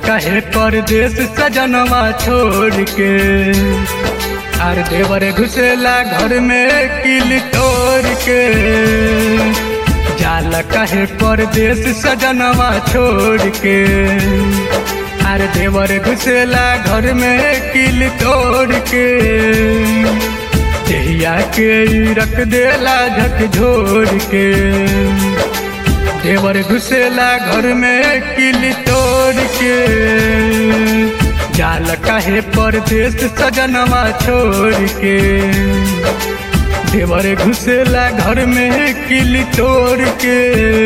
कहे परदेश सजनवा छोड़ के। अरे देवर घुसेला घर में किल तोड़ के। जाला कहे परदेश सजनवा छोड़ के। अरे देवर घुसेला घर में किल तोड़ के। देहिया के रख देला झकझोर के। देवर घुसेला घर में किल तोड़ के। जाल काहे परदेश सजनवा छोड़ के। देवर घुसेला घर में किल तोड़ के।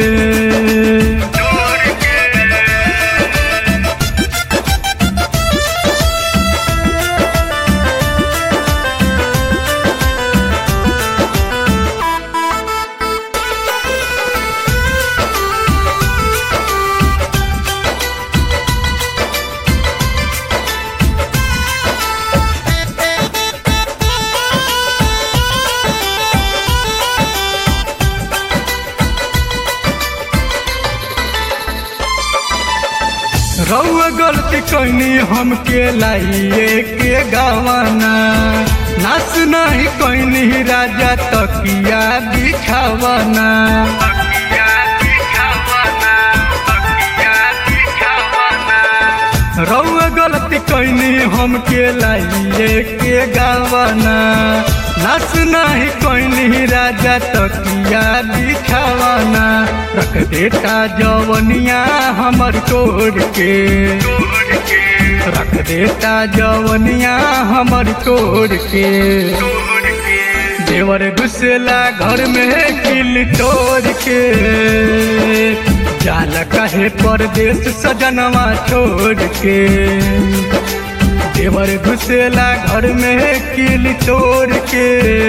रउआ गलती कैनी हमके लाइए के गावाना। नाच नहीं कैनी राजा तकिया बिछावाना। रउआ गलती कैनी हमके लाइए के गावाना। नाच नहीं कैनी राजा तकिया बिछावाना। रख देता जवनिया हमर तोड़ के। रख देता जवनिया हमर तोड़ के। देवर घुसेला घर में किल तोड़ के। जाला कहे परदेश सजनवा छोड़ के। देवर घुसेला घर में किल तोड़ के।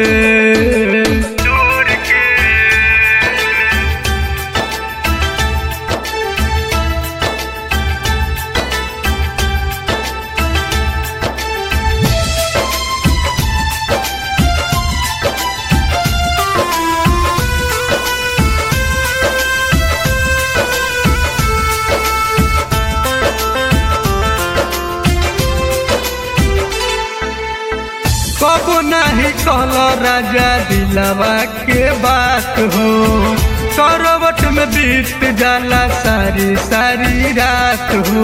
कबो नहीं कहल राजा दिलवा के बात हो। करवट में बीत जाला सारी सारी रात हो।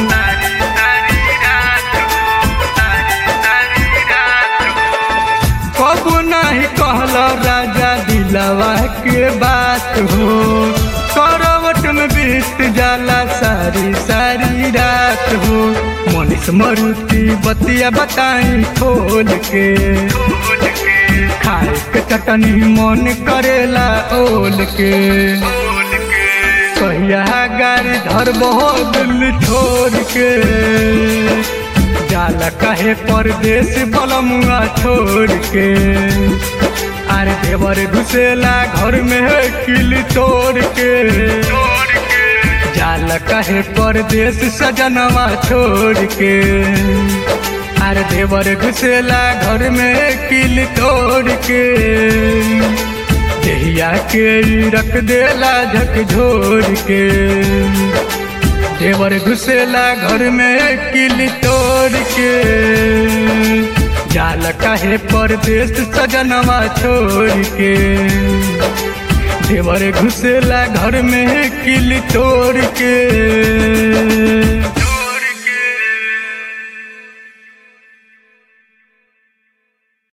कबो नहीं कहल राजा दिलवा के बात हो। करवट में बीत जाला सारी सारी रात हो। मनीष मारुति बतिया बताई खोल के। खाए के चटनी मन करेला ओल के। कहिया गाड़ी धर बहुत दिल छोड़ के। जाला कहे परदेश बलमुआ छोड़ के। अरे देवर घुसेला घर में किल तोड़ के। जाला कहे परदेश सजनवा छोड़ के। अरे देवर घुसेला घर में किल तोड़ के। देहिया के रख देला झकझोर के। देवर घुसेला घर में किल तोड़ के। जाला कहे परदेश सजनवा छोड़ के। देवर घुसेला घर में किल तोड़ के।